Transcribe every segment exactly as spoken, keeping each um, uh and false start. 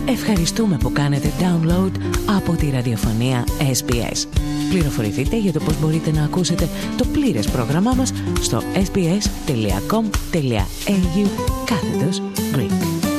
Ευχαριστούμε που κάνετε download από τη ραδιοφωνία ες μπι ες. Πληροφορηθείτε για το πώς μπορείτε να ακούσετε το πλήρες πρόγραμμά μας στο sbs.com.au κάθετος Greek.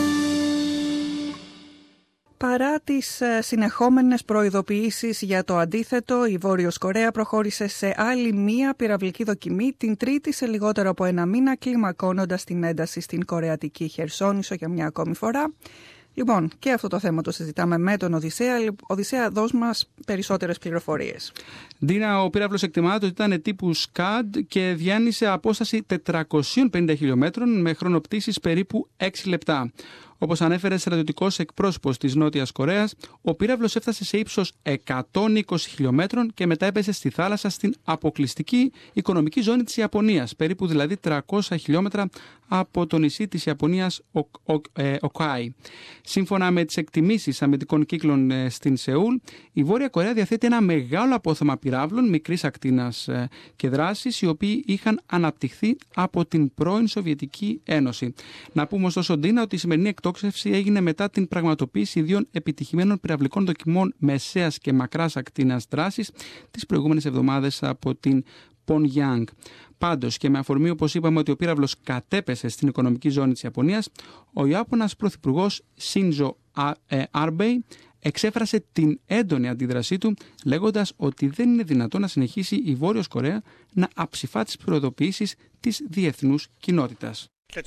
Παρά τις συνεχόμενες προειδοποιήσεις για το αντίθετο, η Βόρειος Κορέα προχώρησε σε άλλη μία πυραυλική δοκιμή, την τρίτη σε λιγότερο από ένα μήνα, κλιμακώνοντας την ένταση στην Κορεατική Χερσόνησο για μια ακόμη φορά. Λοιπόν, και αυτό το θέμα το συζητάμε με τον Οδυσσέα. Οδυσσέα, δώσ' μας περισσότερες πληροφορίες. Ντίνα, ο πύραυλος εκτιμάται ότι ήταν τύπου σκαντ και διάνυσε απόσταση τετρακόσιων πενήντα χιλιομέτρων με χρονοπτήσεις περίπου έξι λεπτά. Όπως ανέφερε στρατιωτικός εκπρόσωπος της Νότιας Κορέας, ο πύραυλος έφτασε σε ύψος εκατόν είκοσι χιλιομέτρων και μετά έπεσε στη θάλασσα στην αποκλειστική οικονομική ζώνη της Ιαπωνίας, περίπου δηλαδή τριακόσια χιλιόμετρα από το νησί της Ιαπωνίας Οκάι. Σύμφωνα με τις εκτιμήσεις αμυντικών κύκλων ε, στην Σεούλ, η Βόρεια Κορέα διαθέτει ένα μεγάλο απόθεμα πυράβλων μικρής ακτίνας ε, και δράσης, οι οποίοι είχαν αναπτυχθεί από την πρώην Σοβιετική Ένωση. Να πούμε ωστόσο, Ντίνα, ότι η σημερινή εκτόξευση έγινε μετά την πραγματοποίηση δύο επιτυχημένων πυραυλικών δοκιμών μεσαίας και μακράς ακτίνας δράσης τις προηγούμενες εβδομάδες από την Pyongyang. Πάντως, και με αφορμή, όπως είπαμε, ότι ο πύραυλος κατέπεσε στην οικονομική ζώνη της Ιαπωνίας, ο Ιάπωνας πρωθυπουργός Σίνζο Άρμπεϊ εξέφρασε την έντονη αντίδρασή του, λέγοντας ότι δεν είναι δυνατόν να συνεχίσει η Βόρειος Κορέα να αψηφά τις προειδοποιήσεις της διεθνούς κοινότητας.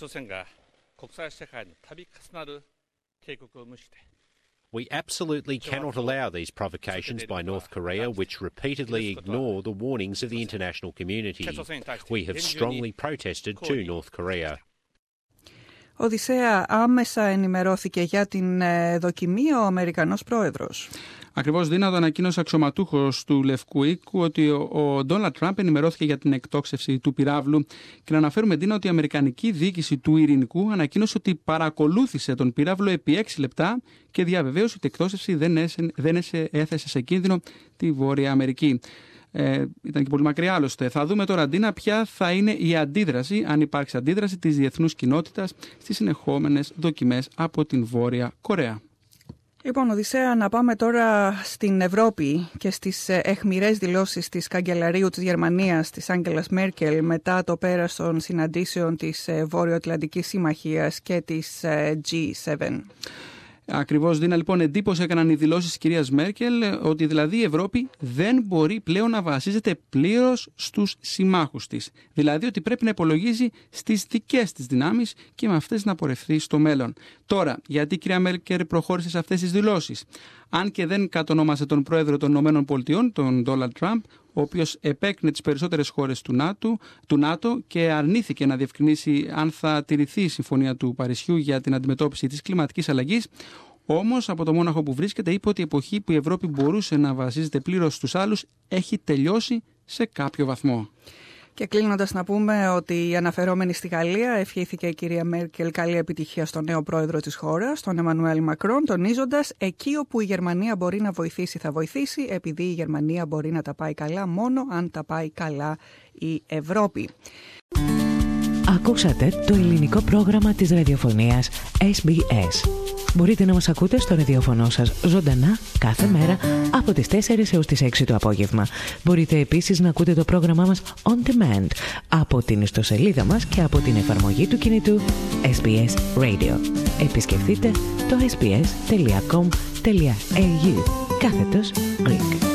We absolutely cannot allow these provocations by North Korea, which repeatedly ignore the warnings of the international community. We have strongly protested to North Korea. Οδυσσέα, άμεσα ενημερώθηκε για την ε, δοκιμή ο Αμερικανός πρόεδρος. Ακριβώς, Δίνα, το ανακοίνωσε αξιωματούχος του Λευκού Οίκου ότι ο Ντόναλντ Τραμπ ενημερώθηκε για την εκτόξευση του πυράβλου. Και να αναφέρουμε, Δίνα, ότι η Αμερικανική διοίκηση του Ειρηνικού ανακοίνωσε ότι παρακολούθησε τον πύραυλο επί έξι λεπτά και διαβεβαίωσε ότι η εκτόξευση δεν, έσε, δεν έσε, έθεσε σε κίνδυνο τη Βόρεια Αμερική. Ε, ήταν και πολύ μακριά άλλωστε. Θα δούμε τώρα, Ντίνα, ποια θα είναι η αντίδραση, αν υπάρξει αντίδραση της διεθνούς κοινότητας στις συνεχόμενες δοκιμές από την Βόρεια Κορέα. Λοιπόν, Οδυσσέα, να πάμε τώρα στην Ευρώπη και στις αιχμηρές δηλώσεις της καγκελαρίου της Γερμανίας, της Άγγελας Μέρκελ, μετά το πέρας των συναντήσεων της Βόρειο-Ατλαντικής Συμμαχίας και της τζι επτά. Ακριβώς, Δίνα, λοιπόν, εντύπωση έκαναν οι δηλώσεις της κυρίας Μέρκελ ότι δηλαδή η Ευρώπη δεν μπορεί πλέον να βασίζεται πλήρως στους συμμάχους της. Δηλαδή ότι πρέπει να υπολογίζει στις δικές της δυνάμεις και με αυτές να πορευθεί στο μέλλον. Τώρα, γιατί η κυρία Μέρκελ προχώρησε σε αυτές τις δηλώσεις? Αν και δεν κατονόμασε τον πρόεδρο των ΗΠΑ, τον Ντόναλντ Τραμπ, ο οποίος επέκρινε τις περισσότερες χώρες του ΝΑΤΟ, του ΝΑΤΟ και αρνήθηκε να διευκρινίσει αν θα τηρηθεί η Συμφωνία του Παρισιού για την αντιμετώπιση της κλιματικής αλλαγής. Όμως, από το Μόναχο που βρίσκεται, είπε ότι η εποχή που η Ευρώπη μπορούσε να βασίζεται πλήρως στους άλλους έχει τελειώσει σε κάποιο βαθμό. Και κλείνοντας, να πούμε ότι η αναφερόμενη στη Γαλλία ευχήθηκε η κυρία Μέρκελ καλή επιτυχία στον νέο πρόεδρο της χώρας, τον Εμμανουέλ Μακρόν, τονίζοντας εκεί όπου η Γερμανία μπορεί να βοηθήσει θα βοηθήσει, επειδή η Γερμανία μπορεί να τα πάει καλά μόνο αν τα πάει καλά η Ευρώπη. Ακούσατε το ελληνικό πρόγραμμα της ραδιοφωνίας ες μπι ες. Μπορείτε να μας ακούτε στο ραδιόφωνο σας ζωντανά κάθε μέρα από τις τέσσερις έως τις έξι το απόγευμα. Μπορείτε επίσης να ακούτε το πρόγραμμά μας on demand από την ιστοσελίδα μας και από την εφαρμογή του κινητού ες μπι ες Radio. Επισκεφτείτε το ες μπι ες τελεία κομ τελεία έι γιου κάθετος Greek.